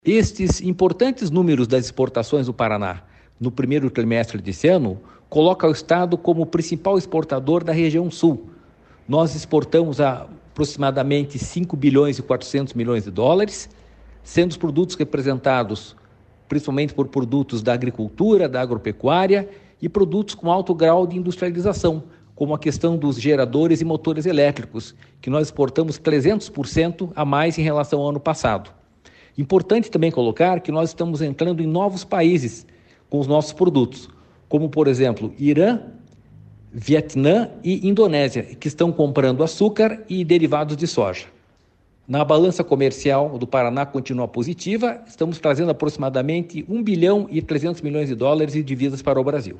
Estes importantes números das exportações do Paraná no primeiro trimestre desse ano colocam o estado como o principal exportador da região sul. Nós exportamos aproximadamente 5 bilhões e 400 milhões de dólares, sendo os produtos representados principalmente por produtos da agricultura, da agropecuária e produtos com alto grau de industrialização, como a questão dos geradores e motores elétricos, que nós exportamos 300% a mais em relação ao ano passado. Importante também colocar que nós estamos entrando em novos países com os nossos produtos, como, por exemplo, Irã, Vietnã e Indonésia, que estão comprando açúcar e derivados de soja. Na balança comercial do Paraná continua positiva, estamos trazendo aproximadamente 1 bilhão e 300 milhões de dólares de divisas para o Brasil.